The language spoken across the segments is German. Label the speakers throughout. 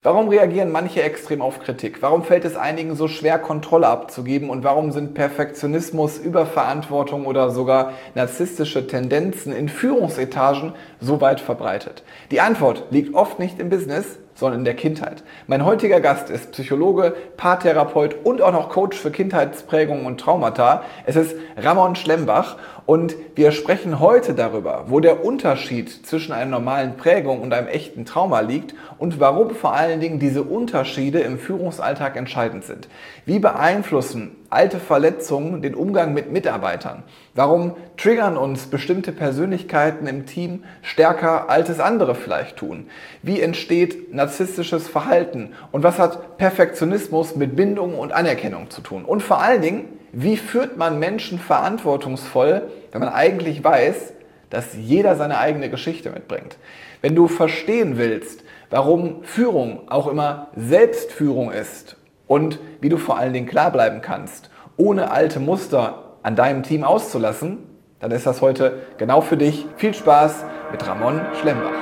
Speaker 1: Warum reagieren manche extrem auf Kritik? Warum fällt es einigen so schwer, Kontrolle abzugeben? Und warum sind Perfektionismus, Überverantwortung oder sogar narzisstische Tendenzen in Führungsetagen so weit verbreitet? Die Antwort liegt oft nicht im Business, sondern in der Kindheit. Mein heutiger Gast ist Psychologe, Paartherapeut und auch noch Coach für Kindheitsprägungen und Traumata. Es ist Ramon Schlembach und wir sprechen heute darüber, wo der Unterschied zwischen einer normalen Prägung und einem echten Trauma liegt und warum vor allen Dingen diese Unterschiede im Führungsalltag entscheidend sind. Wie beeinflussen alte Verletzungen den Umgang mit Mitarbeitern? Warum triggern uns bestimmte Persönlichkeiten im Team stärker, als es andere vielleicht tun? Wie entsteht narzisstisches Verhalten? Und was hat Perfektionismus mit Bindung und Anerkennung zu tun? Und vor allen Dingen, wie führt man Menschen verantwortungsvoll, wenn man eigentlich weiß, dass jeder seine eigene Geschichte mitbringt? Wenn du verstehen willst, warum Führung auch immer Selbstführung ist und wie du vor allen Dingen klar bleiben kannst, ohne alte Muster an deinem Team auszulassen, dann ist das heute genau für dich. Viel Spaß mit Ramon Schlembach.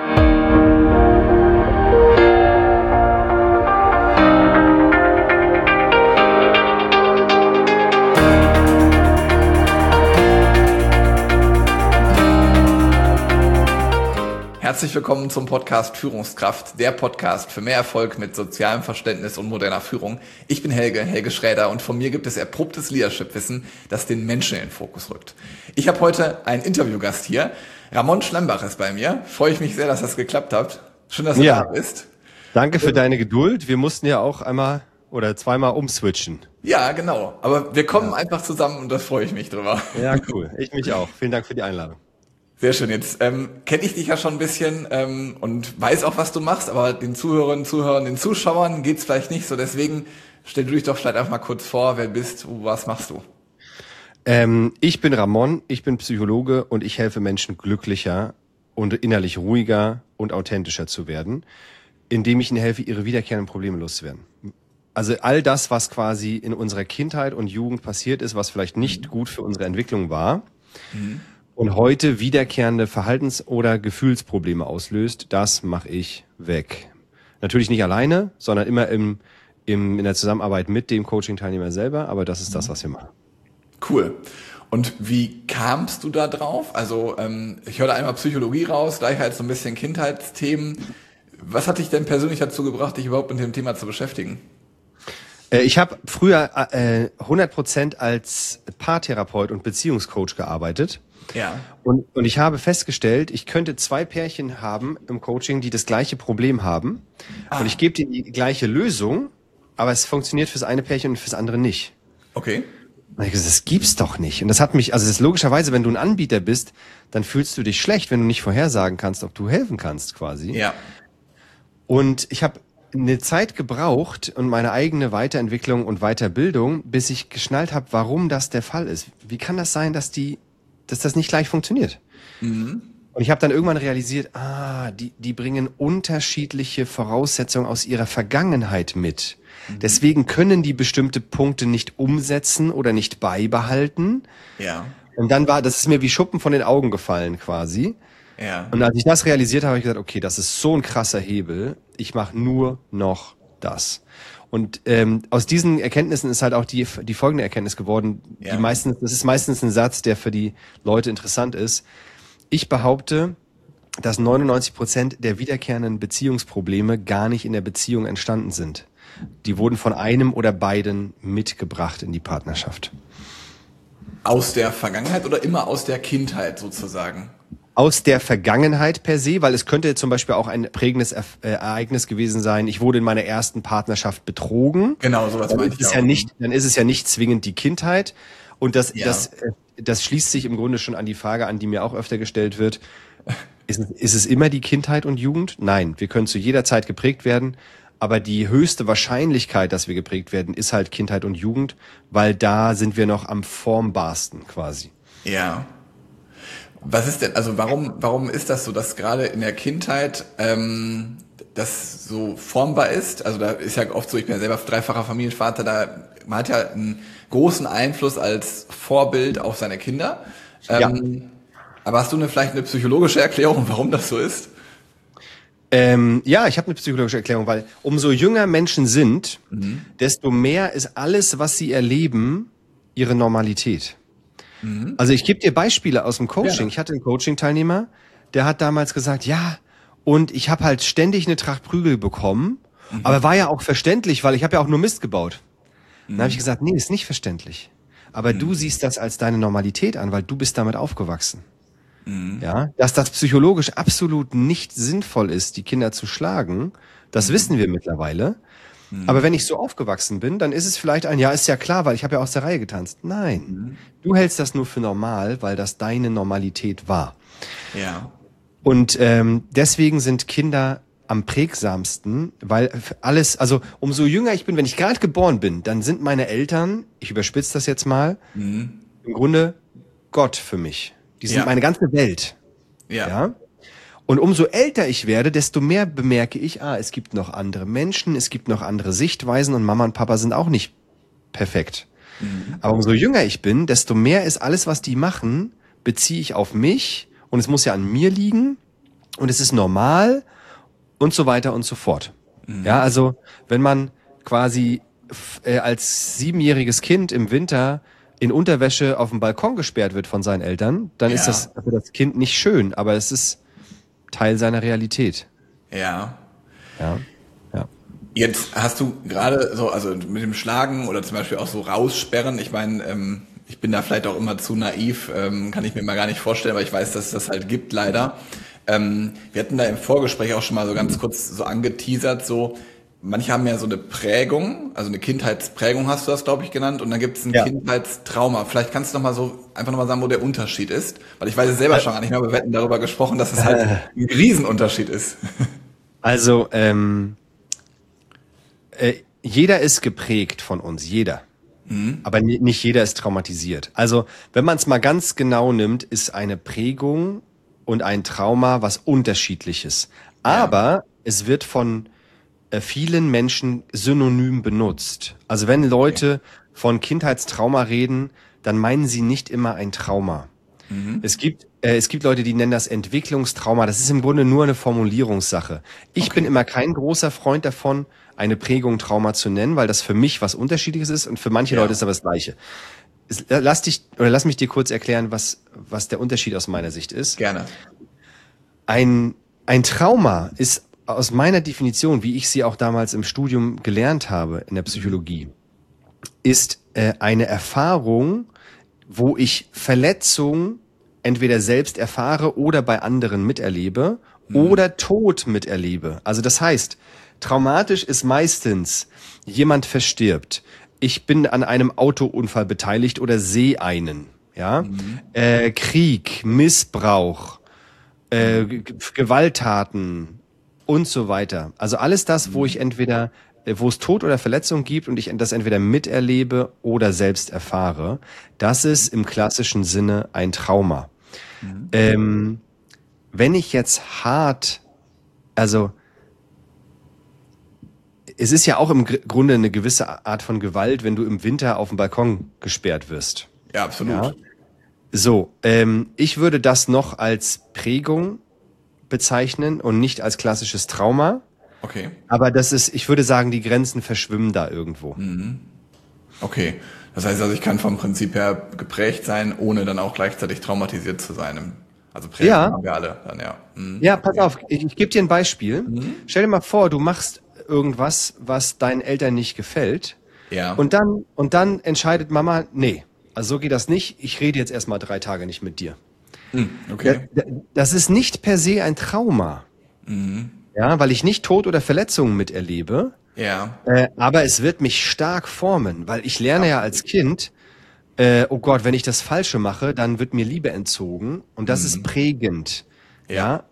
Speaker 1: Herzlich willkommen zum Podcast Führungskraft, der Podcast für mehr Erfolg mit sozialem Verständnis und moderner Führung. Ich bin Helge Schräder und von mir gibt es erprobtes Leadership-Wissen, das den Menschen in den Fokus rückt. Ich habe heute einen Interviewgast hier. Ramon Schlembach ist bei mir. Freue ich mich sehr, dass das geklappt hat. Schön, dass du da bist.
Speaker 2: Danke für deine Geduld. Wir mussten ja auch einmal oder zweimal umswitchen.
Speaker 1: Ja, genau. Aber wir kommen einfach zusammen und da freue ich mich drüber.
Speaker 2: Ja, cool. Ich mich auch. Vielen Dank für die Einladung.
Speaker 1: Sehr schön. Jetzt kenne ich dich ja schon ein bisschen und weiß auch, was du machst, aber den Zuhörern, den Zuschauern geht's vielleicht nicht so. Deswegen stell du dich doch vielleicht einfach mal kurz vor, wer bist du, was machst du?
Speaker 2: Ich bin Ramon, ich bin Psychologe und ich helfe Menschen glücklicher und innerlich ruhiger und authentischer zu werden, indem ich ihnen helfe, ihre wiederkehrenden Probleme loszuwerden. Also all das, was quasi in unserer Kindheit und Jugend passiert ist, was vielleicht nicht gut für unsere Entwicklung war, und heute wiederkehrende Verhaltens- oder Gefühlsprobleme auslöst, das mache ich weg. Natürlich nicht alleine, sondern immer in der Zusammenarbeit mit dem Coaching-Teilnehmer selber, aber das ist das, was wir machen.
Speaker 1: Cool. Und wie kamst du da drauf? Also ich höre da einmal Psychologie raus, gleich halt so ein bisschen Kindheitsthemen. Was hat dich denn persönlich dazu gebracht, dich überhaupt mit dem Thema zu beschäftigen?
Speaker 2: Ich habe früher 100% als Paartherapeut und Beziehungscoach gearbeitet.
Speaker 1: Ja.
Speaker 2: Und ich habe festgestellt, ich könnte 2 Pärchen haben im Coaching, die das gleiche Problem haben. Und ich gebe denen die gleiche Lösung, aber es funktioniert fürs eine Pärchen und fürs andere nicht.
Speaker 1: Okay.
Speaker 2: Und ich gesagt, das gibt's doch nicht. Und das hat mich, also das ist logischerweise, wenn du ein Anbieter bist, dann fühlst du dich schlecht, wenn du nicht vorhersagen kannst, ob du helfen kannst quasi.
Speaker 1: Ja.
Speaker 2: Und ich habe eine Zeit gebraucht und meine eigene Weiterentwicklung und Weiterbildung, bis ich geschnallt habe, warum das der Fall ist. Wie kann das sein, dass das nicht gleich funktioniert? Und ich habe dann irgendwann realisiert, die bringen unterschiedliche Voraussetzungen aus ihrer Vergangenheit mit. Deswegen können die bestimmte Punkte nicht umsetzen oder nicht beibehalten.
Speaker 1: Ja.
Speaker 2: Und dann das ist mir wie Schuppen von den Augen gefallen quasi.
Speaker 1: Ja.
Speaker 2: Und als ich das realisiert habe, habe ich gesagt, okay, das ist so ein krasser Hebel. Ich mache nur noch das. Und aus diesen Erkenntnissen ist halt auch die folgende Erkenntnis geworden.
Speaker 1: Ja.
Speaker 2: Das ist meistens ein Satz, der für die Leute interessant ist. Ich behaupte, dass 99% der wiederkehrenden Beziehungsprobleme gar nicht in der Beziehung entstanden sind. Die wurden von einem oder beiden mitgebracht in die Partnerschaft.
Speaker 1: Aus der Vergangenheit oder immer aus der Kindheit sozusagen?
Speaker 2: Aus der Vergangenheit per se, weil es könnte zum Beispiel auch ein prägendes Ereignis gewesen sein. Ich wurde in meiner ersten Partnerschaft betrogen.
Speaker 1: Genau, sowas meine ich auch.
Speaker 2: Dann ist es ja nicht zwingend die Kindheit. Und das schließt sich im Grunde schon an die Frage an, die mir auch öfter gestellt wird. Ist es immer die Kindheit und Jugend? Nein, wir können zu jeder Zeit geprägt werden. Aber die höchste Wahrscheinlichkeit, dass wir geprägt werden, ist halt Kindheit und Jugend, weil da sind wir noch am formbarsten quasi.
Speaker 1: Ja. Was ist denn, also warum ist das so, dass gerade in der Kindheit das so formbar ist? Also da ist ja oft so, ich bin ja selber dreifacher Familienvater, man hat ja einen großen Einfluss als Vorbild auf seine Kinder. Aber hast du vielleicht eine psychologische Erklärung, warum das so ist?
Speaker 2: Ja, ich habe eine psychologische Erklärung, weil umso jünger Menschen sind, desto mehr ist alles, was sie erleben, ihre Normalität. Also ich gebe dir Beispiele aus dem Coaching.
Speaker 1: Ja.
Speaker 2: Ich hatte einen Coaching-Teilnehmer, der hat damals gesagt, ja, und ich habe halt ständig eine Tracht Prügel bekommen, aber war ja auch verständlich, weil ich habe ja auch nur Mist gebaut. Dann habe ich gesagt, nee, ist nicht verständlich. Aber du siehst das als deine Normalität an, weil du bist damit aufgewachsen. Ja, dass das psychologisch absolut nicht sinnvoll ist, die Kinder zu schlagen, das wissen wir mittlerweile. Aber wenn ich so aufgewachsen bin, dann ist es vielleicht ein, ja, ist ja klar, weil ich habe ja aus der Reihe getanzt. Nein, du hältst das nur für normal, weil das deine Normalität war.
Speaker 1: Ja.
Speaker 2: Und deswegen sind Kinder am prägsamsten, weil alles, also umso jünger ich bin, wenn ich gerade geboren bin, dann sind meine Eltern, ich überspitze das jetzt mal, im Grunde Gott für mich. Die sind meine ganze Welt. Ja. Und umso älter ich werde, desto mehr bemerke ich, es gibt noch andere Menschen, es gibt noch andere Sichtweisen und Mama und Papa sind auch nicht perfekt. Aber umso jünger ich bin, desto mehr ist alles, was die machen, beziehe ich auf mich und es muss ja an mir liegen und es ist normal und so weiter und so fort. Ja, also wenn man quasi als 7-jähriges Kind im Winter in Unterwäsche auf dem Balkon gesperrt wird von seinen Eltern, dann ist das für das Kind nicht schön, aber es ist Teil seiner Realität.
Speaker 1: Ja.
Speaker 2: Ja.
Speaker 1: Jetzt hast du gerade so, also mit dem Schlagen oder zum Beispiel auch so raussperren, ich meine, ich bin da vielleicht auch immer zu naiv, kann ich mir mal gar nicht vorstellen, aber ich weiß, dass es das halt gibt, leider. Wir hatten da im Vorgespräch auch schon mal so ganz kurz so angeteasert, so, manche haben ja so eine Prägung, also eine Kindheitsprägung hast du das, glaube ich, genannt, und dann gibt es ein Kindheitstrauma. Vielleicht kannst du noch mal so einfach noch mal sagen, wo der Unterschied ist, weil ich weiß es selber schon gar nicht mehr, aber wir hatten darüber gesprochen, dass es halt ein Riesenunterschied ist.
Speaker 2: Also jeder ist geprägt von uns, jeder. Aber nicht jeder ist traumatisiert. Also wenn man es mal ganz genau nimmt, ist eine Prägung und ein Trauma was Unterschiedliches. Aber es wird von vielen Menschen synonym benutzt. Also wenn Leute von Kindheitstrauma reden, dann meinen sie nicht immer ein Trauma. Es gibt Leute, die nennen das Entwicklungstrauma. Das ist im Grunde nur eine Formulierungssache. Ich bin immer kein großer Freund davon, eine Prägung Trauma zu nennen, weil das für mich was Unterschiedliches ist und für manche Leute ist aber das Gleiche. Lass mich dir kurz erklären, was der Unterschied aus meiner Sicht ist.
Speaker 1: Gerne.
Speaker 2: Ein Trauma ist aus meiner Definition, wie ich sie auch damals im Studium gelernt habe in der Psychologie, ist eine Erfahrung, wo ich Verletzung entweder selbst erfahre oder bei anderen miterlebe oder Tod miterlebe. Also das heißt, traumatisch ist meistens, jemand verstirbt, ich bin an einem Autounfall beteiligt oder sehe einen, ja, Krieg, Missbrauch, Gewalttaten und so weiter. Also alles das, wo es Tod oder Verletzung gibt und ich das entweder miterlebe oder selbst erfahre, das ist im klassischen Sinne ein Trauma. Wenn ich jetzt also es ist ja auch im Grunde eine gewisse Art von Gewalt, wenn du im Winter auf dem Balkon gesperrt wirst.
Speaker 1: Ja, absolut.
Speaker 2: Ja? So, ich würde das noch als Prägung bezeichnen und nicht als klassisches Trauma.
Speaker 1: Okay.
Speaker 2: Aber ich würde sagen, die Grenzen verschwimmen da irgendwo.
Speaker 1: Okay. Das heißt also, ich kann vom Prinzip her geprägt sein, ohne dann auch gleichzeitig traumatisiert zu sein. Also Prägung haben wir alle dann, ja.
Speaker 2: Ja, pass auf, ich gebe dir ein Beispiel. Stell dir mal vor, du machst irgendwas, was deinen Eltern nicht gefällt.
Speaker 1: Ja.
Speaker 2: Und dann entscheidet Mama, nee, also so geht das nicht. Ich rede jetzt erstmal 3 Tage nicht mit dir.
Speaker 1: Okay.
Speaker 2: Das ist nicht per se ein Trauma. Ja, weil ich nicht Tod oder Verletzungen miterlebe.
Speaker 1: Ja.
Speaker 2: Aber es wird mich stark formen, weil ich lerne ja als Kind, oh Gott, wenn ich das Falsche mache, dann wird mir Liebe entzogen. Und das ist prägend. Ja.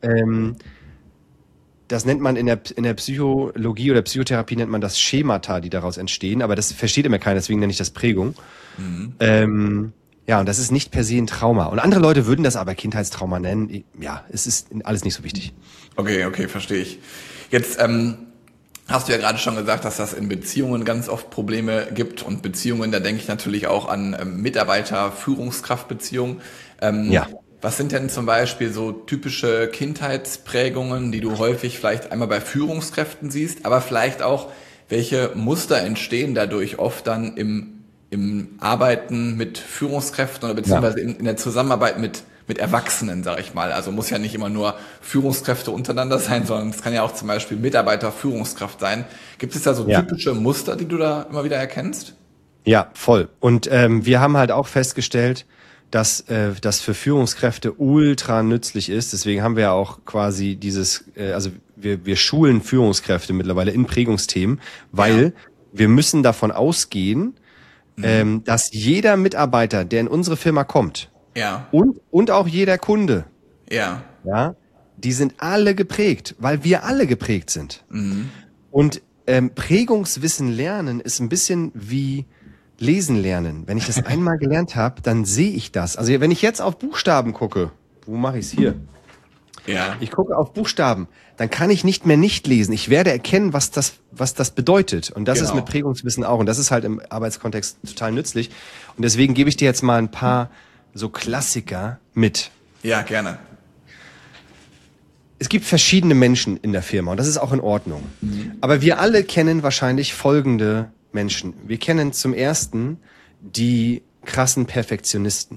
Speaker 2: Das nennt man in der Psychologie oder Psychotherapie nennt man das Schemata, die daraus entstehen. Aber das versteht immer keiner, deswegen nenne ich das Prägung. Ja, und das ist nicht per se ein Trauma. Und andere Leute würden das aber Kindheitstrauma nennen. Ja, es ist alles nicht so wichtig.
Speaker 1: Okay, verstehe ich. Jetzt hast du ja gerade schon gesagt, dass das in Beziehungen ganz oft Probleme gibt. Und Beziehungen, da denke ich natürlich auch an Mitarbeiter-Führungskraftbeziehungen.
Speaker 2: Ja.
Speaker 1: Was sind denn zum Beispiel so typische Kindheitsprägungen, die du häufig vielleicht einmal bei Führungskräften siehst, aber vielleicht auch, welche Muster entstehen dadurch oft dann im Arbeiten mit Führungskräften oder beziehungsweise in der Zusammenarbeit mit Erwachsenen, sag ich mal. Also muss ja nicht immer nur Führungskräfte untereinander sein, sondern es kann ja auch zum Beispiel Mitarbeiter, Führungskraft sein. Gibt es da so typische Muster, die du da immer wieder erkennst?
Speaker 2: Ja, voll. Und wir haben halt auch festgestellt, dass das für Führungskräfte ultra nützlich ist. Deswegen haben wir ja auch quasi also wir schulen Führungskräfte mittlerweile in Prägungsthemen, weil wir müssen davon ausgehen, dass jeder Mitarbeiter, der in unsere Firma kommt, und auch jeder Kunde, die sind alle geprägt, weil wir alle geprägt sind. Und Prägungswissen lernen ist ein bisschen wie Lesen lernen. Wenn ich das einmal gelernt habe, dann sehe ich das. Also wenn ich jetzt auf Buchstaben gucke, wo mache ich es hier?
Speaker 1: Ja.
Speaker 2: Ich gucke auf Buchstaben, dann kann ich nicht mehr nicht lesen. Ich werde erkennen, was das bedeutet. Und das ist mit Prägungswissen auch. Und das ist halt im Arbeitskontext total nützlich. Und deswegen gebe ich dir jetzt mal ein paar so Klassiker mit.
Speaker 1: Ja, gerne.
Speaker 2: Es gibt verschiedene Menschen in der Firma und das ist auch in Ordnung. Aber wir alle kennen wahrscheinlich folgende Menschen. Wir kennen zum ersten die krassen Perfektionisten.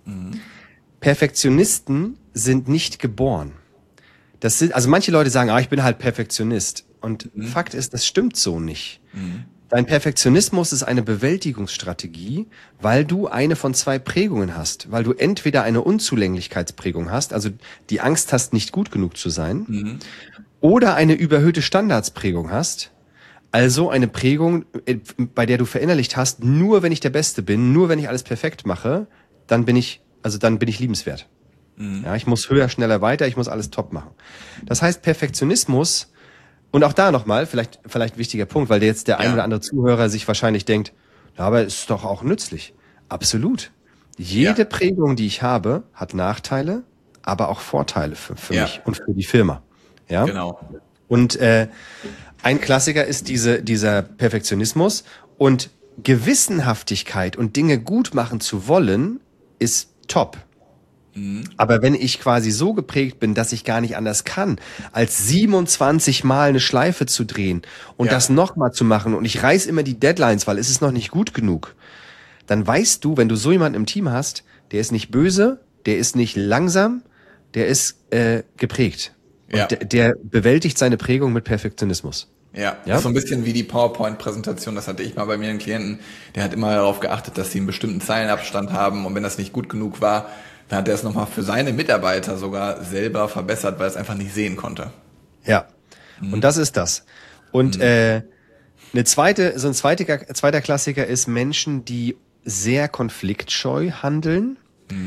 Speaker 2: Perfektionisten sind nicht geboren. Also manche Leute sagen, ich bin halt Perfektionist. Und Fakt ist, das stimmt so nicht. Dein Perfektionismus ist eine Bewältigungsstrategie, weil du eine von zwei Prägungen hast. Weil du entweder eine Unzulänglichkeitsprägung hast, also die Angst hast, nicht gut genug zu sein, oder eine überhöhte Standardsprägung hast, also eine Prägung, bei der du verinnerlicht hast, nur wenn ich der Beste bin, nur wenn ich alles perfekt mache, dann bin ich liebenswert. Ja, ich muss höher, schneller, weiter, ich muss alles top machen. Das heißt, Perfektionismus, und auch da nochmal, vielleicht wichtiger Punkt, weil jetzt der ein oder andere Zuhörer sich wahrscheinlich denkt, aber ist doch auch nützlich. Absolut. Jede Prägung, die ich habe, hat Nachteile, aber auch Vorteile für mich und für die Firma. Ja?
Speaker 1: Genau.
Speaker 2: Und ein Klassiker ist dieser Perfektionismus, und Gewissenhaftigkeit und Dinge gut machen zu wollen, ist top. Aber wenn ich quasi so geprägt bin, dass ich gar nicht anders kann, als 27 Mal eine Schleife zu drehen und das nochmal zu machen, und ich reiß immer die Deadlines, weil es ist noch nicht gut genug, dann weißt du, wenn du so jemanden im Team hast, der ist nicht böse, der ist nicht langsam, der ist geprägt. Und der bewältigt seine Prägung mit Perfektionismus.
Speaker 1: Ja, das ist so ein bisschen wie die PowerPoint-Präsentation. Das hatte ich mal bei mir einen Klienten, der hat immer darauf geachtet, dass sie einen bestimmten Zeilenabstand haben, und wenn das nicht gut genug war, dann hat er es nochmal für seine Mitarbeiter sogar selber verbessert, weil er es einfach nicht sehen konnte.
Speaker 2: Ja, und das ist das. Und ein zweiter Klassiker ist Menschen, die sehr konfliktscheu handeln,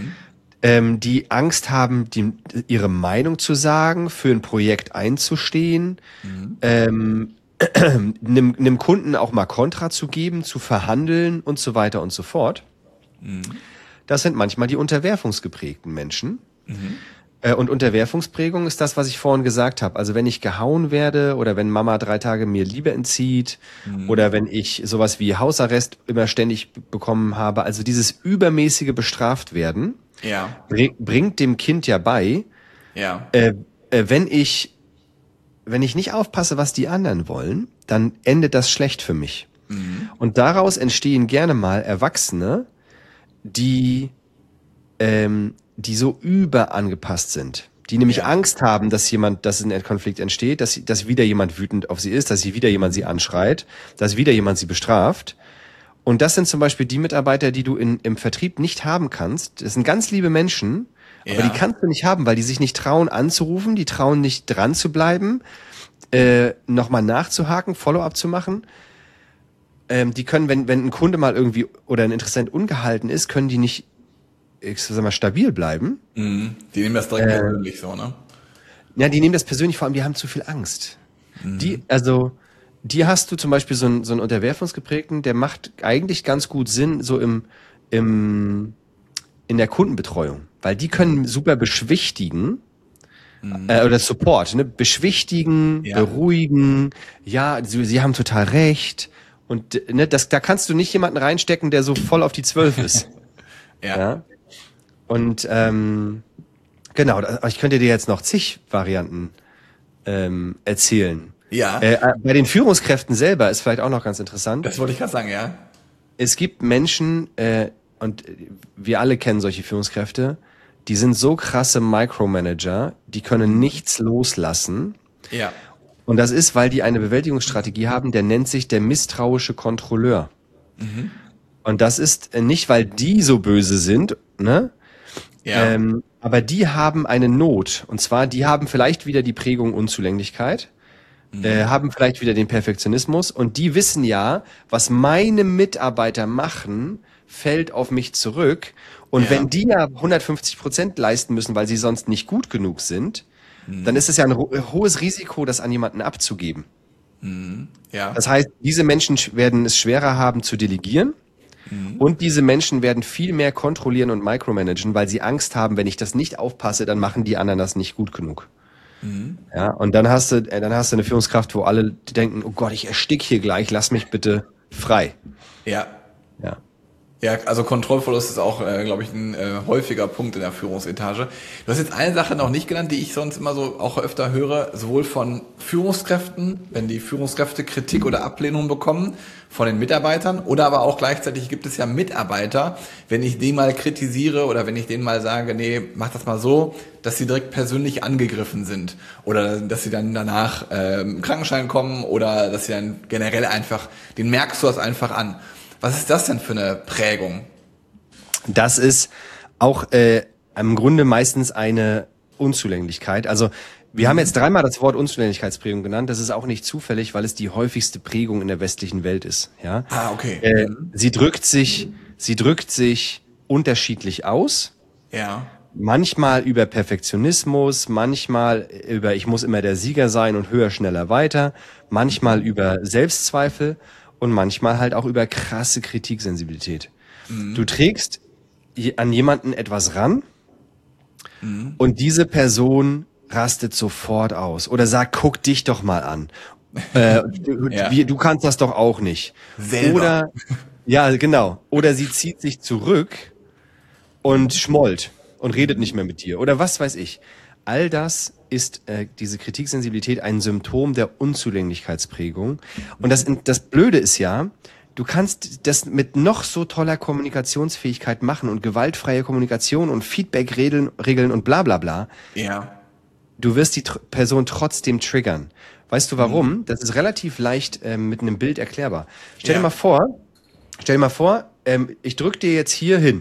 Speaker 2: die Angst haben, ihre Meinung zu sagen, für ein Projekt einzustehen, einem Kunden auch mal Kontra zu geben, zu verhandeln und so weiter und so fort. Das sind manchmal die unterwerfungsgeprägten Menschen. Und Unterwerfungsprägung ist das, was ich vorhin gesagt habe. Also wenn ich gehauen werde oder wenn Mama 3 Tage mir Liebe entzieht oder wenn ich sowas wie Hausarrest immer ständig bekommen habe, also dieses übermäßige bestraft werden, bringt dem Kind ja bei, wenn ich nicht aufpasse, was die anderen wollen, dann endet das schlecht für mich. Und daraus entstehen gerne mal Erwachsene, die so überangepasst sind, die nämlich Angst haben, dass ein Konflikt entsteht, dass wieder jemand wütend auf sie ist, dass wieder jemand sie anschreit, dass wieder jemand sie bestraft. Und das sind zum Beispiel die Mitarbeiter, die du im Vertrieb nicht haben kannst. Das sind ganz liebe Menschen, aber die kannst du nicht haben, weil die sich nicht trauen anzurufen, die trauen nicht dran zu bleiben, nochmal nachzuhaken, Follow-up zu machen. Die können, wenn ein Kunde mal irgendwie oder ein Interessent ungehalten ist, können die nicht, ich sag mal, stabil bleiben.
Speaker 1: Die nehmen das direkt persönlich so, ne?
Speaker 2: Ja, die nehmen das persönlich, vor allem die haben zu viel Angst. Die hast du zum Beispiel so einen Unterwerfungsgeprägten, der macht eigentlich ganz gut Sinn so in der Kundenbetreuung, weil die können super beschwichtigen, oder Support, ne? Beschwichtigen, beruhigen, sie haben total recht. Und ne, da kannst du nicht jemanden reinstecken, der so voll auf die 12 ist. Ja. Und Genau, ich könnte dir jetzt noch zig Varianten erzählen.
Speaker 1: Ja.
Speaker 2: Bei den Führungskräften selber ist vielleicht auch noch ganz interessant.
Speaker 1: Das wollte ich gerade sagen, ja.
Speaker 2: Es gibt Menschen, und wir alle kennen solche Führungskräfte, die sind so krasse Micromanager, die können nichts loslassen.
Speaker 1: Ja.
Speaker 2: Und das ist, weil die eine Bewältigungsstrategie haben, der nennt sich der misstrauische Kontrolleur.
Speaker 1: Mhm.
Speaker 2: Und das ist nicht, weil die so böse sind, ne?
Speaker 1: Ja.
Speaker 2: Aber die haben eine Not. Und zwar, die haben vielleicht wieder die Prägung Unzulänglichkeit, haben vielleicht wieder den Perfektionismus. Und die wissen ja, was meine Mitarbeiter machen, fällt auf mich zurück. Und wenn die ja 150% leisten müssen, weil sie sonst nicht gut genug sind, dann ist es ja ein hohes Risiko, das an jemanden abzugeben.
Speaker 1: Ja.
Speaker 2: Das heißt, diese Menschen werden es schwerer haben zu delegieren. Und diese Menschen werden viel mehr kontrollieren und micromanagen, weil sie Angst haben, wenn ich das nicht aufpasse, dann machen die anderen das nicht gut genug. Ja, und dann hast du eine Führungskraft, wo alle denken, oh Gott, ich erstick hier gleich, lass mich bitte frei.
Speaker 1: Ja.
Speaker 2: Ja.
Speaker 1: Ja, also Kontrollverlust ist auch, glaube ich, ein häufiger Punkt in der Führungsetage. Du hast jetzt eine Sache noch nicht genannt, die ich sonst immer so auch öfter höre, sowohl von Führungskräften, wenn die Führungskräfte Kritik oder Ablehnung bekommen, von den Mitarbeitern, oder aber auch gleichzeitig gibt es ja Mitarbeiter, wenn ich den mal kritisiere oder wenn ich denen mal sage, nee, mach das mal so, dass sie direkt persönlich angegriffen sind oder dass sie dann danach Krankenschein kommen oder dass sie dann generell einfach, den merkst du das einfach an. Was ist das denn für eine Prägung?
Speaker 2: Das ist auch im Grunde meistens eine Unzulänglichkeit. Also wir haben jetzt dreimal das Wort Unzulänglichkeitsprägung genannt. Das ist auch nicht zufällig, weil es die häufigste Prägung in der westlichen Welt ist. Ja.
Speaker 1: Ah, okay.
Speaker 2: Sie drückt sich unterschiedlich aus.
Speaker 1: Ja.
Speaker 2: Manchmal über Perfektionismus, manchmal über ich muss immer der Sieger sein und höher, schneller, weiter. Manchmal über Selbstzweifel. Und manchmal halt auch über krasse Kritiksensibilität. Du trägst an jemanden etwas ran und diese Person rastet sofort aus oder sagt, guck dich doch mal an. Du kannst das doch auch nicht.
Speaker 1: Selber.
Speaker 2: Oder, ja, genau. Oder sie zieht sich zurück und schmollt und redet nicht mehr mit dir. Oder was weiß ich. All das ist diese Kritiksensibilität ein Symptom der Unzulänglichkeitsprägung. Und das Blöde ist ja, du kannst das mit noch so toller Kommunikationsfähigkeit machen und gewaltfreie Kommunikation und Feedback-Regeln und bla bla bla.
Speaker 1: Ja.
Speaker 2: Du wirst die Person trotzdem triggern. Weißt du warum? Das ist relativ leicht mit einem Bild erklärbar. Stell dir mal vor, ich drück dir jetzt hier hin.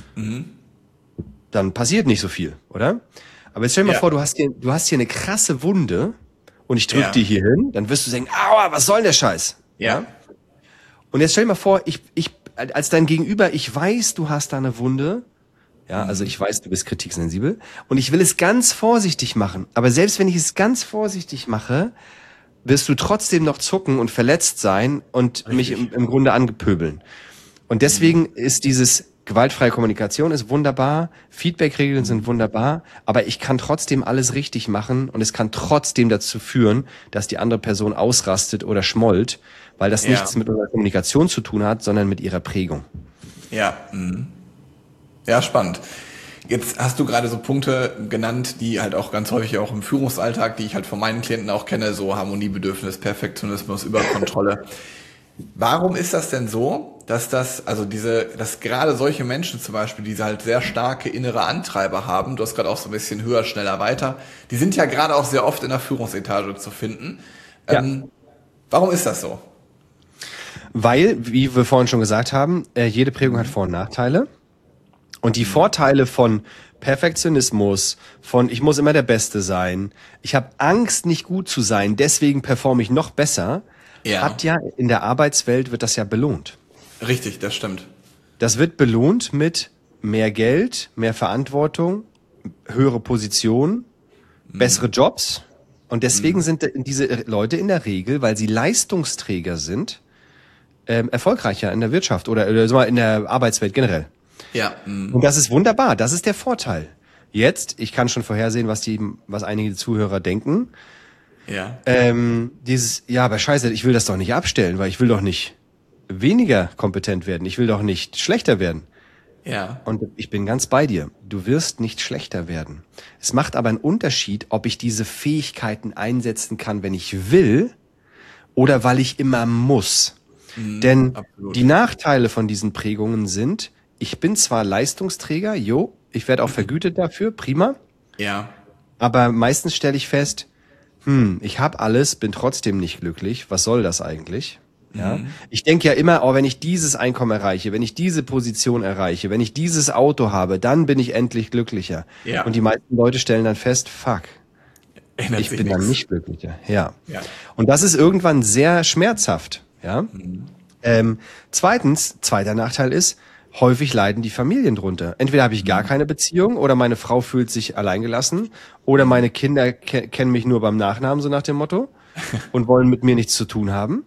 Speaker 2: Dann passiert nicht so viel, oder? Aber jetzt stell dir mal vor, du hast hier eine krasse Wunde und ich drück die hier hin, dann wirst du sagen, aua, was soll denn der Scheiß?
Speaker 1: Ja.
Speaker 2: Und jetzt stell dir mal vor, ich als dein Gegenüber, ich weiß, du hast da eine Wunde, ja, also ich weiß, du bist kritiksensibel und ich will es ganz vorsichtig machen. Aber selbst wenn ich es ganz vorsichtig mache, wirst du trotzdem noch zucken und verletzt sein und mich im Grunde angepöbeln. Und deswegen ist dieses gewaltfreie Kommunikation ist wunderbar, Feedback-Regeln sind wunderbar, aber ich kann trotzdem alles richtig machen und es kann trotzdem dazu führen, dass die andere Person ausrastet oder schmollt, weil das nichts mit unserer Kommunikation zu tun hat, sondern mit ihrer Prägung.
Speaker 1: Ja. Ja, spannend. Jetzt hast du gerade so Punkte genannt, die halt auch ganz häufig auch im Führungsalltag, die ich halt von meinen Klienten auch kenne, so Harmoniebedürfnis, Perfektionismus, Überkontrolle. Warum ist das denn so, dass dass gerade solche Menschen zum Beispiel, diese halt sehr starke innere Antreiber haben, du hast gerade auch so ein bisschen höher, schneller, weiter, die sind ja gerade auch sehr oft in der Führungsetage zu finden. Warum ist das so?
Speaker 2: Weil, wie wir vorhin schon gesagt haben, jede Prägung hat Vor- und Nachteile. Und die Vorteile von Perfektionismus, von ich muss immer der Beste sein, ich habe Angst, nicht gut zu sein, deswegen performe ich noch besser, hat ja in der Arbeitswelt wird das ja belohnt.
Speaker 1: Richtig, das stimmt.
Speaker 2: Das wird belohnt mit mehr Geld, mehr Verantwortung, höhere Position, bessere Jobs. Und deswegen sind diese Leute in der Regel, weil sie Leistungsträger sind, erfolgreicher in der Wirtschaft oder in der Arbeitswelt generell.
Speaker 1: Ja.
Speaker 2: Und das ist wunderbar. Das ist der Vorteil. Jetzt, ich kann schon vorhersehen, was einige Zuhörer denken.
Speaker 1: Ja.
Speaker 2: Aber scheiße, ich will das doch nicht abstellen, weil ich will doch nicht weniger kompetent werden. Ich will doch nicht schlechter werden.
Speaker 1: Ja.
Speaker 2: Und ich bin ganz bei dir. Du wirst nicht schlechter werden. Es macht aber einen Unterschied, ob ich diese Fähigkeiten einsetzen kann, wenn ich will, oder weil ich immer muss. Denn
Speaker 1: Absolut.
Speaker 2: die Nachteile von diesen Prägungen sind, ich bin zwar Leistungsträger, ich werde auch vergütet dafür, prima,
Speaker 1: Ja.
Speaker 2: aber meistens stelle ich fest, ich habe alles, bin trotzdem nicht glücklich, was soll das eigentlich? Ja, ich denke ja immer, wenn ich dieses Einkommen erreiche, wenn ich diese Position erreiche, wenn ich dieses Auto habe, dann bin ich endlich glücklicher.
Speaker 1: Ja.
Speaker 2: Und die meisten Leute stellen dann fest, fuck,
Speaker 1: Ändert
Speaker 2: ich
Speaker 1: sich
Speaker 2: bin dann
Speaker 1: nichts.
Speaker 2: nicht glücklicher. Ja.
Speaker 1: Ja.
Speaker 2: Und das ist irgendwann sehr schmerzhaft. Ja. Zweitens, zweiter Nachteil ist, häufig leiden die Familien drunter. Entweder habe ich gar keine Beziehung oder meine Frau fühlt sich alleingelassen oder meine Kinder kennen mich nur beim Nachnamen, so nach dem Motto, und wollen mit mir nichts zu tun haben.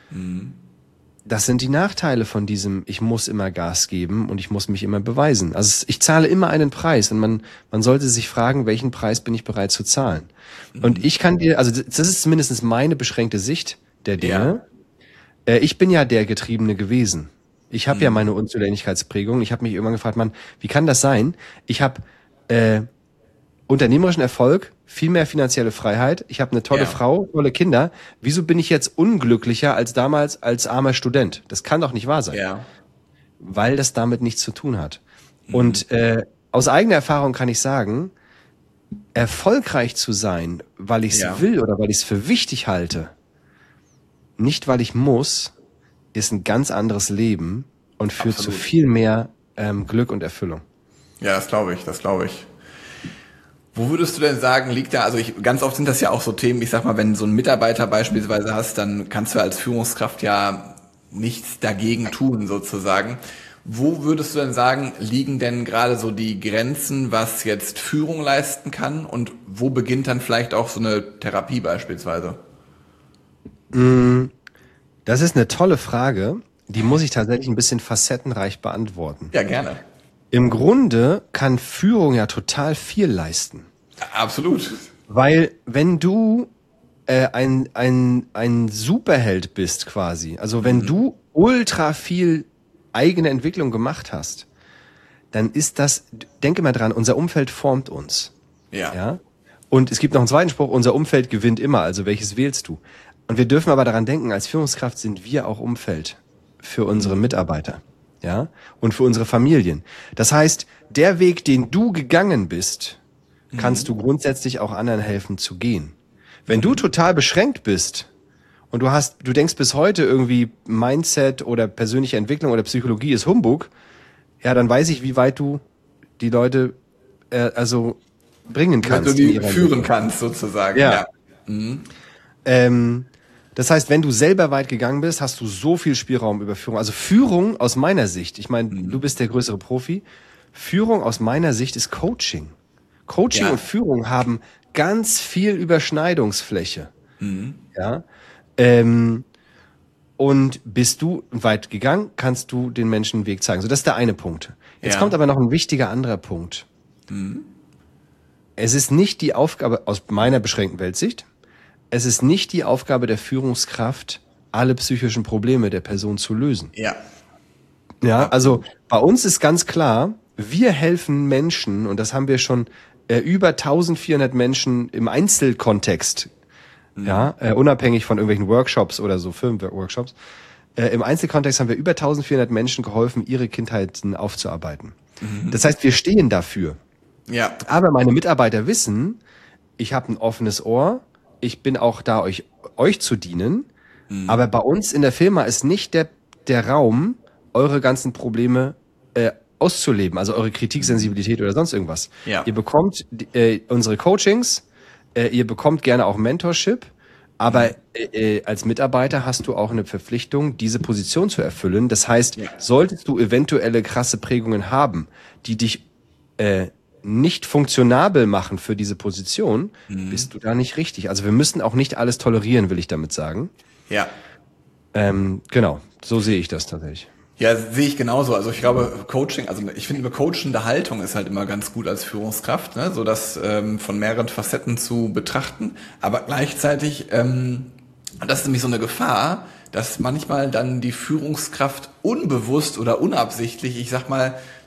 Speaker 2: Das sind die Nachteile von diesem, ich muss immer Gas geben und ich muss mich immer beweisen. Also ich zahle immer einen Preis und man sollte sich fragen, welchen Preis bin ich bereit zu zahlen. Und ich kann dir, also das ist zumindest meine beschränkte Sicht der Dinge. Ja. Ich bin ja der Getriebene gewesen. Ich habe ja meine Unzulänglichkeitsprägung. Ich habe mich irgendwann gefragt, Mann, wie kann das sein? Ich habe unternehmerischen Erfolg, viel mehr finanzielle Freiheit. Ich habe eine tolle Frau, tolle Kinder. Wieso bin ich jetzt unglücklicher als damals als armer Student? Das kann doch nicht wahr sein.
Speaker 1: Ja.
Speaker 2: Weil das damit nichts zu tun hat. Und aus eigener Erfahrung kann ich sagen, erfolgreich zu sein, weil ich es will oder weil ich es für wichtig halte, nicht weil ich muss, ist ein ganz anderes Leben und führt zu viel mehr Glück und Erfüllung.
Speaker 1: Ja, das glaube ich. Wo würdest du denn sagen, liegt da, also ganz oft sind das ja auch so Themen, ich sag mal, wenn du so einen Mitarbeiter beispielsweise hast, dann kannst du als Führungskraft ja nichts dagegen tun, sozusagen. Wo würdest du denn sagen, liegen denn gerade so die Grenzen, was jetzt Führung leisten kann und wo beginnt dann vielleicht auch so eine Therapie beispielsweise?
Speaker 2: Das ist eine tolle Frage, die muss ich tatsächlich ein bisschen facettenreich beantworten.
Speaker 1: Ja, gerne.
Speaker 2: Im Grunde kann Führung ja total viel leisten.
Speaker 1: Absolut.
Speaker 2: Weil wenn du ein Superheld bist quasi, also wenn du ultra viel eigene Entwicklung gemacht hast, dann ist das, denke mal dran, unser Umfeld formt uns. Ja. Und es gibt noch einen zweiten Spruch, unser Umfeld gewinnt immer, also welches wählst du? Und wir dürfen aber daran denken, als Führungskraft sind wir auch Umfeld für unsere Mitarbeiter. Ja, und für unsere Familien. Das heißt, der Weg, den du gegangen bist, kannst du grundsätzlich auch anderen helfen zu gehen. Wenn du total beschränkt bist und du denkst bis heute irgendwie Mindset oder persönliche Entwicklung oder Psychologie ist Humbug, ja, dann weiß ich, wie weit du die Leute bringen kannst.
Speaker 1: Wenn du die führen kannst, sozusagen.
Speaker 2: Ja. Das heißt, wenn du selber weit gegangen bist, hast du so viel Spielraum über Führung. Also Führung aus meiner Sicht, ich meine, du bist der größere Profi, Führung aus meiner Sicht ist Coaching. Coaching und Führung haben ganz viel Überschneidungsfläche. Ja. Und bist du weit gegangen, kannst du den Menschen einen Weg zeigen. So, das ist der eine Punkt. Jetzt kommt aber noch ein wichtiger anderer Punkt. Es ist nicht die Aufgabe, aus meiner beschränkten Weltsicht, es ist nicht die Aufgabe der Führungskraft, alle psychischen Probleme der Person zu lösen. Ja, also bei uns ist ganz klar, wir helfen Menschen, und das haben wir schon über 1400 Menschen im Einzelkontext, unabhängig von irgendwelchen Workshops oder so, Firmenworkshops, im Einzelkontext haben wir über 1400 Menschen geholfen, ihre Kindheiten aufzuarbeiten. Das heißt, wir stehen dafür.
Speaker 1: Ja.
Speaker 2: Aber meine Mitarbeiter wissen, ich habe ein offenes Ohr, ich bin auch da, euch zu dienen, aber bei uns in der Firma ist nicht der Raum, eure ganzen Probleme auszuleben, also eure Kritiksensibilität oder sonst irgendwas.
Speaker 1: Ja.
Speaker 2: Ihr bekommt unsere Coachings, ihr bekommt gerne auch Mentorship, aber als Mitarbeiter hast du auch eine Verpflichtung, diese Position zu erfüllen. Das heißt, solltest du eventuelle krasse Prägungen haben, die dich nicht funktionabel machen für diese Position, bist du da nicht richtig. Also wir müssen auch nicht alles tolerieren, will ich damit sagen.
Speaker 1: Ja.
Speaker 2: Genau, so sehe ich das tatsächlich.
Speaker 1: Ja, sehe ich genauso. Also ich glaube, Coaching, also ich finde, eine coachende Haltung ist halt immer ganz gut als Führungskraft, ne? So das von mehreren Facetten zu betrachten. Aber gleichzeitig, das ist nämlich so eine Gefahr, dass manchmal dann die Führungskraft unbewusst oder unabsichtlich, ich sag mal,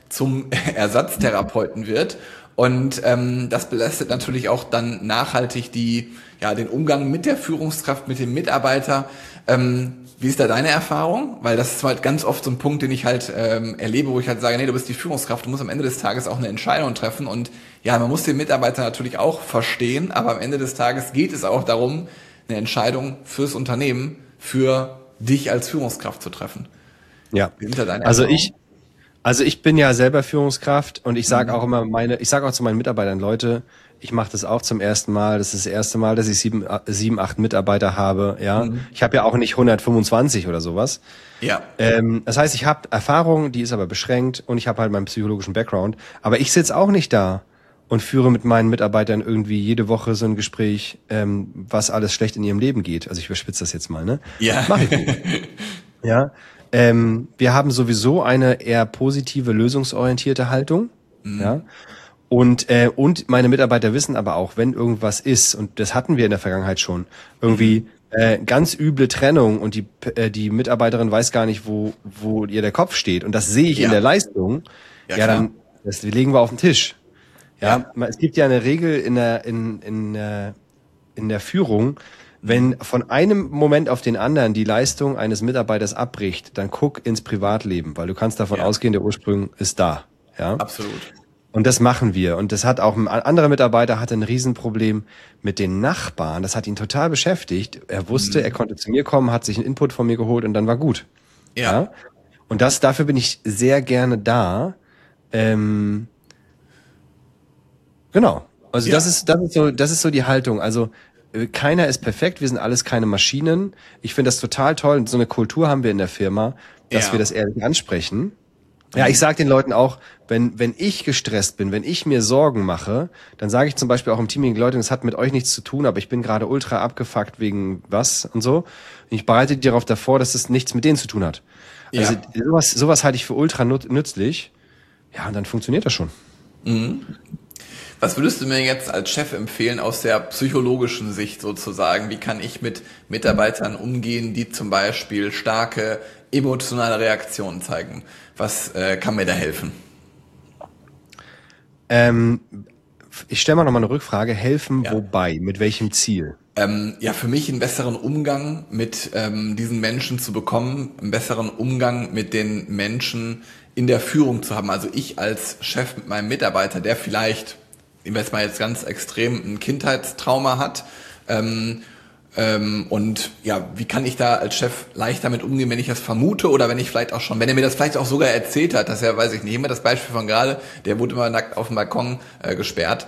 Speaker 1: zum Ersatztherapeuten wird. Und das belastet natürlich auch dann nachhaltig den Umgang mit der Führungskraft, mit dem Mitarbeiter. Wie ist da deine Erfahrung? Weil das ist halt ganz oft so ein Punkt, den ich halt erlebe, wo ich halt sage, nee, du bist die Führungskraft, du musst am Ende des Tages auch eine Entscheidung treffen. Und ja, man muss den Mitarbeiter natürlich auch verstehen, aber am Ende des Tages geht es auch darum, eine Entscheidung fürs Unternehmen, für dich als Führungskraft zu treffen.
Speaker 2: Ja,
Speaker 1: Wie sind da deine
Speaker 2: also
Speaker 1: Erfahrungen?
Speaker 2: ich bin ja selber Führungskraft und ich sage auch immer ich sage auch zu meinen Mitarbeitern, Leute, ich mache das auch zum ersten Mal. Das ist das erste Mal, dass ich 8 Mitarbeiter habe. Ja, ich habe ja auch nicht 125 oder sowas.
Speaker 1: Ja.
Speaker 2: Das heißt, ich habe Erfahrung, die ist aber beschränkt und ich habe halt meinen psychologischen Background. Aber ich sitze auch nicht da und führe mit meinen Mitarbeitern irgendwie jede Woche so ein Gespräch, was alles schlecht in ihrem Leben geht. Also ich überspitze das jetzt mal, ne?
Speaker 1: Ja.
Speaker 2: Mach ich nicht. Ja. Wir haben sowieso eine eher positive, lösungsorientierte Haltung. Ja. Und meine Mitarbeiter wissen aber auch, wenn irgendwas ist, und das hatten wir in der Vergangenheit schon, irgendwie ganz üble Trennung und die Mitarbeiterin weiß gar nicht, wo ihr der Kopf steht. Und das sehe ich in der Leistung. Ja, dann das legen wir auf den Tisch. Ja. Es gibt ja eine Regel in der Führung, wenn von einem Moment auf den anderen die Leistung eines Mitarbeiters abbricht, dann guck ins Privatleben, weil du kannst davon ausgehen, der Ursprung ist da. Ja,
Speaker 1: Absolut.
Speaker 2: Und das machen wir. Und das hat auch ein anderer Mitarbeiter hatte ein Riesenproblem mit den Nachbarn. Das hat ihn total beschäftigt. Er wusste, er konnte zu mir kommen, hat sich einen Input von mir geholt und dann war gut. Ja. Und dafür bin ich sehr gerne da. Genau. Also das ist so die Haltung. Also keiner ist perfekt, wir sind alles keine Maschinen. Ich finde das total toll. Und so eine Kultur haben wir in der Firma, dass wir das ehrlich ansprechen. Ja, ich sage den Leuten auch, wenn ich gestresst bin, wenn ich mir Sorgen mache, dann sage ich zum Beispiel auch im Teaming, Leute, das hat mit euch nichts zu tun, aber ich bin gerade ultra abgefuckt wegen was und so. Und ich bereite die darauf davor, dass es nichts mit denen zu tun hat. Ja. Also sowas halte ich für ultra nützlich. Ja, und dann funktioniert das schon.
Speaker 1: Was würdest du mir jetzt als Chef empfehlen aus der psychologischen Sicht sozusagen? Wie kann ich mit Mitarbeitern umgehen, die zum Beispiel starke emotionale Reaktionen zeigen? Was kann mir da helfen?
Speaker 2: Ich stelle mal nochmal eine Rückfrage. Helfen wobei? Mit welchem Ziel?
Speaker 1: Für mich einen besseren Umgang mit diesen Menschen zu bekommen, einen besseren Umgang mit den Menschen in der Führung zu haben. Also ich als Chef mit meinem Mitarbeiter, der vielleicht, nehmen wir jetzt mal jetzt ganz extrem, ein Kindheitstrauma hat, und ja, wie kann ich da als Chef leicht damit umgehen, wenn ich das vermute oder wenn er mir das vielleicht auch sogar erzählt hat, dass er, weiß ich nicht, immer das Beispiel von gerade, der wurde immer nackt auf dem Balkon gesperrt.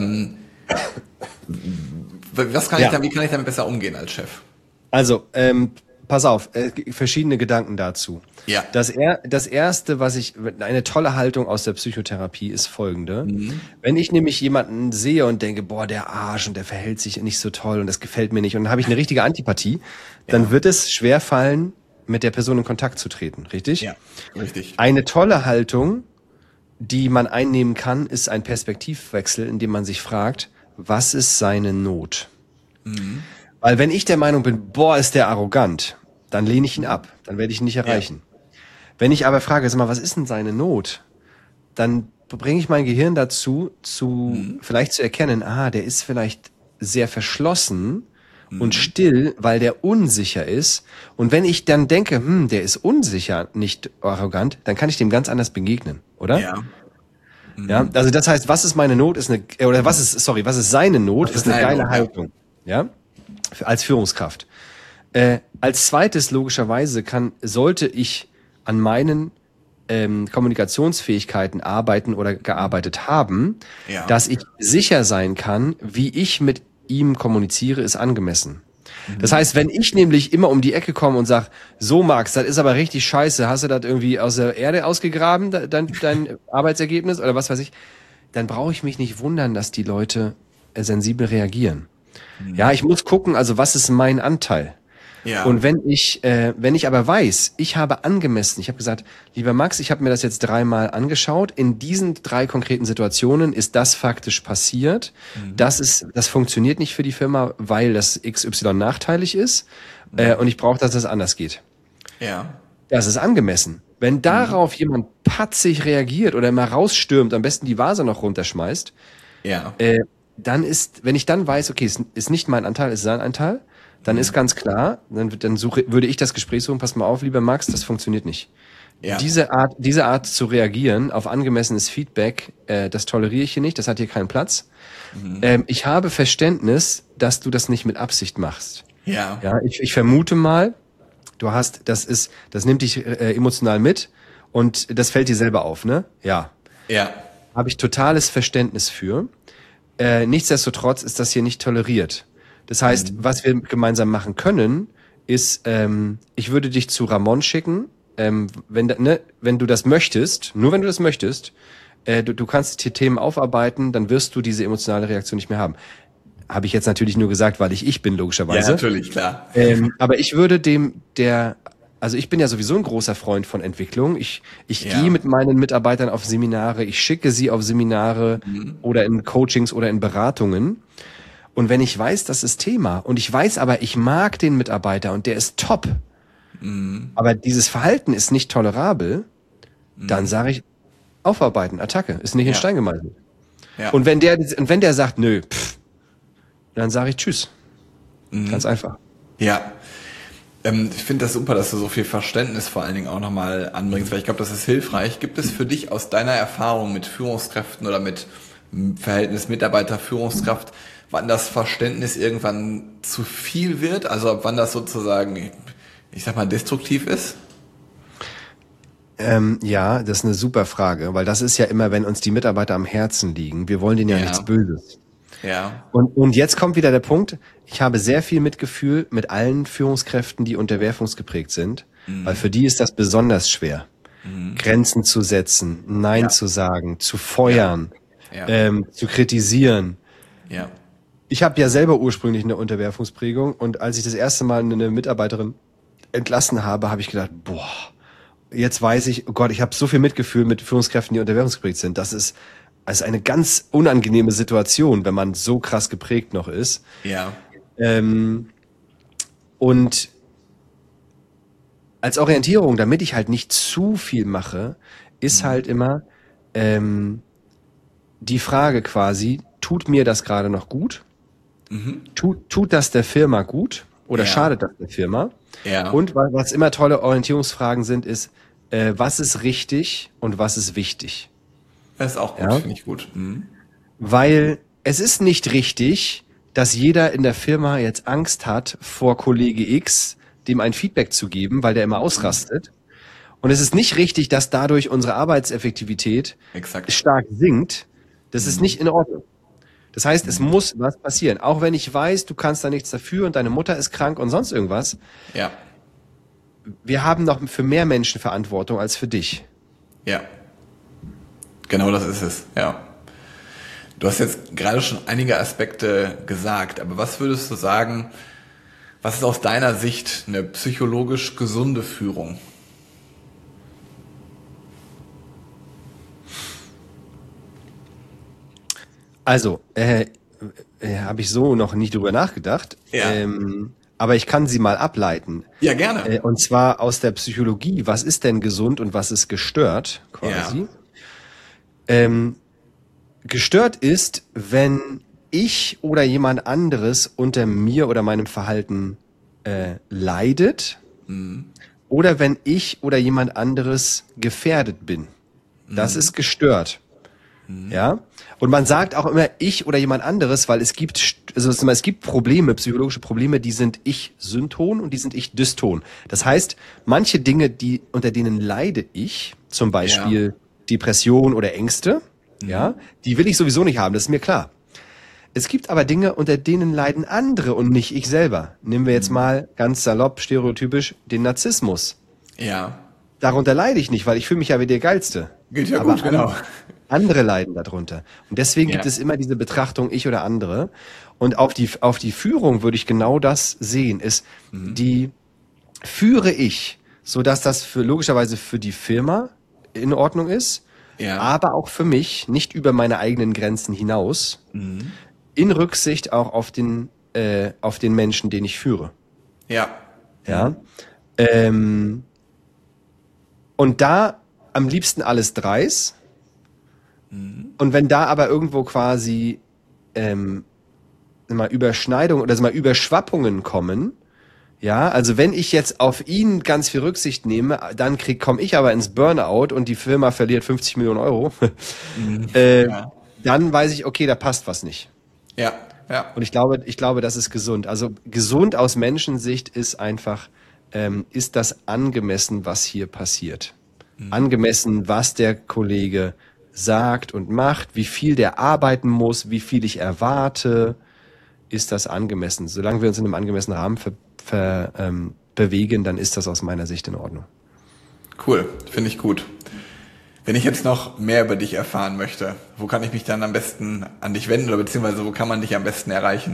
Speaker 1: Wie kann ich damit besser umgehen als Chef?
Speaker 2: Also, pass auf, verschiedene Gedanken dazu.
Speaker 1: Ja.
Speaker 2: Das erste, eine tolle Haltung aus der Psychotherapie ist folgende. Wenn ich nämlich jemanden sehe und denke, boah, der Arsch und der verhält sich nicht so toll und das gefällt mir nicht und dann habe ich eine richtige Antipathie, dann wird es schwer fallen, mit der Person in Kontakt zu treten, richtig?
Speaker 1: Ja, richtig.
Speaker 2: Eine tolle Haltung, die man einnehmen kann, ist ein Perspektivwechsel, indem man sich fragt, was ist seine Not? Weil wenn ich der Meinung bin, boah, ist der arrogant, dann lehne ich ihn ab, dann werde ich ihn nicht erreichen. Wenn ich aber frage, sag mal, was ist denn seine Not? Dann bringe ich mein Gehirn dazu, vielleicht zu erkennen, der ist vielleicht sehr verschlossen und still, weil der unsicher ist. Und wenn ich dann denke, der ist unsicher, nicht arrogant, dann kann ich dem ganz anders begegnen, oder?
Speaker 1: Ja.
Speaker 2: Ja, also das heißt, was ist seine Not, was ist seine Not, ist eine geile Haltung. Ja? Als Führungskraft. Als zweites, logischerweise, sollte ich an meinen Kommunikationsfähigkeiten arbeiten oder gearbeitet haben, dass ich sicher sein kann, wie ich mit ihm kommuniziere, ist angemessen. Das heißt, wenn ich nämlich immer um die Ecke komme und sage, so Max, das ist aber richtig scheiße, hast du das irgendwie aus der Erde ausgegraben, dein Arbeitsergebnis oder was weiß ich, dann brauche ich mich nicht wundern, dass die Leute sensibel reagieren. Ja, ich muss gucken, also was ist mein Anteil? Ja. Und wenn ich aber weiß, ich habe angemessen, ich habe gesagt, lieber Max, ich habe mir das jetzt 3-mal angeschaut, in diesen 3 konkreten Situationen ist das faktisch passiert, das funktioniert nicht für die Firma, weil das XY nachteilig ist, und ich brauche, dass das anders geht.
Speaker 1: Ja.
Speaker 2: Das ist angemessen. Wenn darauf jemand patzig reagiert oder mal rausstürmt, am besten die Vase noch runterschmeißt,
Speaker 1: Ja.
Speaker 2: dann ist, wenn ich dann weiß, okay, es ist nicht mein Anteil, es ist sein Anteil, dann ist ganz klar, würde ich das Gespräch suchen, pass mal auf, lieber Max, das funktioniert nicht.
Speaker 1: Ja.
Speaker 2: Diese Art zu reagieren auf angemessenes Feedback, das toleriere ich hier nicht, das hat hier keinen Platz. Ich habe Verständnis, dass du das nicht mit Absicht machst.
Speaker 1: Ja.
Speaker 2: Ja, ich vermute mal, das nimmt dich emotional mit und das fällt dir selber auf, ne? Ja.
Speaker 1: Ja.
Speaker 2: Habe ich totales Verständnis für. Nichtsdestotrotz ist das hier nicht toleriert. Das heißt, was wir gemeinsam machen können, ist, ich würde dich zu Ramon schicken, wenn du das möchtest, nur wenn du das möchtest, du kannst die Themen aufarbeiten, dann wirst du diese emotionale Reaktion nicht mehr haben. Habe ich jetzt natürlich nur gesagt, weil ich bin, logischerweise.
Speaker 1: Ja, natürlich, klar.
Speaker 2: Aber ich würde also ich bin ja sowieso ein großer Freund von Entwicklung. Ich gehe mit meinen Mitarbeitern auf Seminare, ich schicke sie auf Seminare oder in Coachings oder in Beratungen. Und wenn ich weiß, das ist Thema und ich weiß aber, ich mag den Mitarbeiter und der ist top, aber dieses Verhalten ist nicht tolerabel, dann sage ich, aufarbeiten, Attacke, ist nicht in Stein gemeißelt.
Speaker 1: Ja.
Speaker 2: Und wenn der sagt, nö, dann sage ich tschüss. Ganz einfach.
Speaker 1: Ja. Ich finde das super, dass du so viel Verständnis vor allen Dingen auch nochmal anbringst, weil ich glaube, das ist hilfreich. Gibt es für dich aus deiner Erfahrung mit Führungskräften oder mit Verhältnis Mitarbeiter-Führungskraft, wann das Verständnis irgendwann zu viel wird? Also ab wann das sozusagen, ich sag mal, destruktiv ist?
Speaker 2: Ja, das ist eine super Frage, weil das ist ja immer, wenn uns die Mitarbeiter am Herzen liegen. Wir wollen denen ja nichts Böses.
Speaker 1: Ja.
Speaker 2: Und jetzt kommt wieder der Punkt, ich habe sehr viel Mitgefühl mit allen Führungskräften, die unterwerfungsgeprägt sind, weil für die ist das besonders schwer. Grenzen zu setzen, Nein zu sagen, zu feuern, zu kritisieren.
Speaker 1: Ja.
Speaker 2: Ich habe ja selber ursprünglich eine Unterwerfungsprägung und als ich das erste Mal eine Mitarbeiterin entlassen habe, habe ich gedacht, boah, jetzt weiß ich, oh Gott, ich habe so viel Mitgefühl mit Führungskräften, die unterwerfungsgeprägt sind. Das ist also eine ganz unangenehme Situation, wenn man so krass geprägt noch ist.
Speaker 1: Ja.
Speaker 2: Und als Orientierung, damit ich halt nicht zu viel mache, ist halt immer die Frage quasi, tut mir das gerade noch gut? Tut das der Firma gut? Oder schadet das der Firma?
Speaker 1: Ja.
Speaker 2: Und was immer tolle Orientierungsfragen sind, ist, was ist richtig und was ist wichtig?
Speaker 1: Das ist auch gut, finde ich gut.
Speaker 2: Weil es ist nicht richtig, dass jeder in der Firma jetzt Angst hat, vor Kollege X dem ein Feedback zu geben, weil der immer ausrastet. Und es ist nicht richtig, dass dadurch unsere Arbeitseffektivität stark sinkt. Das ist nicht in Ordnung. Das heißt, es muss was passieren. Auch wenn ich weiß, du kannst da nichts dafür und deine Mutter ist krank und sonst irgendwas.
Speaker 1: Ja.
Speaker 2: Wir haben noch für mehr Menschen Verantwortung als für dich.
Speaker 1: Ja. Genau das ist es, ja. Du hast jetzt gerade schon einige Aspekte gesagt, aber was würdest du sagen, was ist aus deiner Sicht eine psychologisch gesunde Führung?
Speaker 2: Also, habe ich so noch nicht drüber nachgedacht.
Speaker 1: Ja.
Speaker 2: Aber ich kann sie mal ableiten.
Speaker 1: Ja, gerne.
Speaker 2: Und zwar aus der Psychologie. Was ist denn gesund und was ist gestört, quasi? Ja. Gestört ist, wenn ich oder jemand anderes unter mir oder meinem Verhalten leidet, oder wenn ich oder jemand anderes gefährdet bin. Das ist gestört. Ja. Und man sagt auch immer ich oder jemand anderes, weil es gibt Probleme, psychologische Probleme, die sind ich-synton und die sind ich-dyston. Das heißt, manche Dinge, unter denen leide ich, zum Beispiel Depression oder Ängste, ja, die will ich sowieso nicht haben, das ist mir klar. Es gibt aber Dinge, unter denen leiden andere und nicht ich selber. Nehmen wir jetzt mal ganz salopp, stereotypisch, den Narzissmus.
Speaker 1: Ja.
Speaker 2: Darunter leide ich nicht, weil ich fühle mich ja wie der Geilste.
Speaker 1: Geht ja
Speaker 2: aber
Speaker 1: gut, genau.
Speaker 2: Andere leiden darunter. Und deswegen gibt es immer diese Betrachtung, ich oder andere. Und auf die Führung würde ich genau das sehen, ist, die führe ich, sodass das logischerweise für die Firma in Ordnung ist, aber auch für mich, nicht über meine eigenen Grenzen hinaus, in Rücksicht auch auf den Menschen, den ich führe.
Speaker 1: Ja.
Speaker 2: Ja. Und da am liebsten alles dreis. Und wenn da aber irgendwo quasi mal Überschneidungen oder mal Überschwappungen kommen, ja, also wenn ich jetzt auf ihn ganz viel Rücksicht nehme, dann komme ich aber ins Burnout und die Firma verliert 50 Millionen Euro, dann weiß ich, okay, da passt was nicht.
Speaker 1: Ja, ja.
Speaker 2: Und ich glaube, das ist gesund. Also gesund aus Menschensicht ist einfach, ist das angemessen, was hier passiert? Angemessen, was der Kollege sagt und macht, wie viel der arbeiten muss, wie viel ich erwarte, ist das angemessen. Solange wir uns in einem angemessenen Rahmen bewegen, dann ist das aus meiner Sicht in Ordnung.
Speaker 1: Cool, finde ich gut. Wenn ich jetzt noch mehr über dich erfahren möchte, wo kann ich mich dann am besten an dich wenden oder beziehungsweise wo kann man dich am besten erreichen?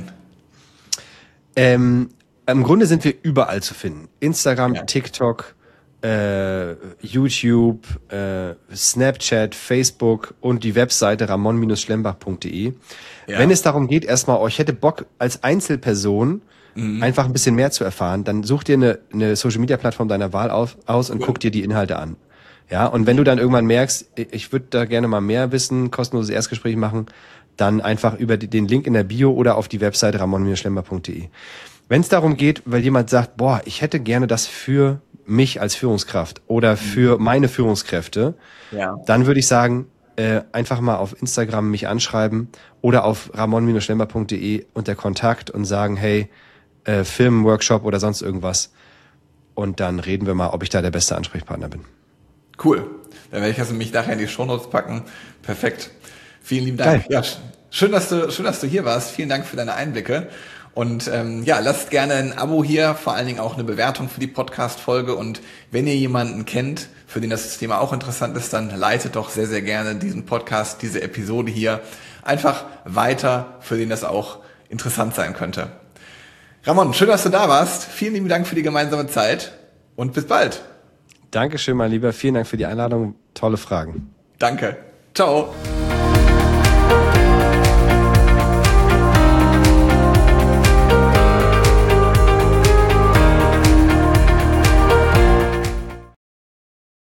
Speaker 2: Im Grunde sind wir überall zu finden. Instagram, TikTok, YouTube, Snapchat, Facebook und die Webseite ramon-schlembach.de. Ja. Wenn es darum geht, erstmal, ich hätte Bock als Einzelperson einfach ein bisschen mehr zu erfahren, dann such dir eine Social-Media-Plattform deiner Wahl aus und guck dir die Inhalte an. Ja, und wenn du dann irgendwann merkst, ich würde da gerne mal mehr wissen, kostenloses Erstgespräch machen, dann einfach über den Link in der Bio oder auf die Webseite ramon-schlembach.de. Wenn es darum geht, weil jemand sagt, ich hätte gerne das für mich als Führungskraft oder für meine Führungskräfte, dann würde ich sagen, einfach mal auf Instagram mich anschreiben oder auf ramon-schlembach.de unter Kontakt und sagen, hey, Firmenworkshop oder sonst irgendwas. Und dann reden wir mal, ob ich da der beste Ansprechpartner bin.
Speaker 1: Cool. Dann werde ich das nämlich nachher in die Shownotes packen. Perfekt. Vielen lieben Dank. Geil. Ja, schön, dass du hier warst. Vielen Dank für deine Einblicke. Und lasst gerne ein Abo hier, vor allen Dingen auch eine Bewertung für die Podcast-Folge. Und wenn ihr jemanden kennt, für den das Thema auch interessant ist, dann leitet doch sehr, sehr gerne diesen Podcast, diese Episode hier einfach weiter, für den das auch interessant sein könnte. Ramon, schön, dass du da warst. Vielen lieben Dank für die gemeinsame Zeit und bis bald.
Speaker 2: Dankeschön, mein Lieber. Vielen Dank für die Einladung. Tolle Fragen.
Speaker 1: Danke. Ciao.